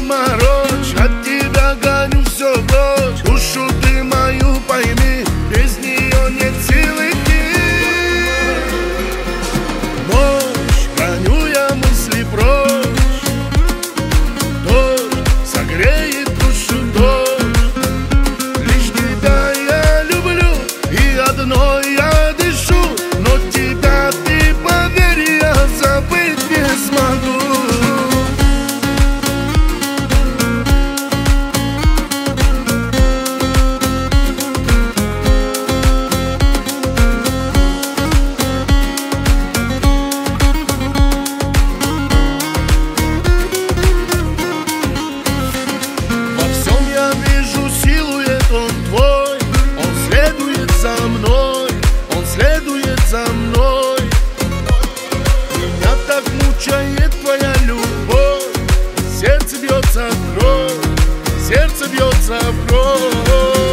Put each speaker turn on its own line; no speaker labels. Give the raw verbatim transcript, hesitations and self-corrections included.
морочь, от тебя гоню все прочь. Душу ты мою пойми, без нее нет силы идти. Ночь, гоню я мысли прочь. Дождь согреет душу, дождь. Лишь тебя я люблю, и одной я дышу. Но тебя, ты поверь, я забыть не смогу. За мной меня так мучает твоя любовь. Сердце бьется в кровь, сердце бьется в кровь.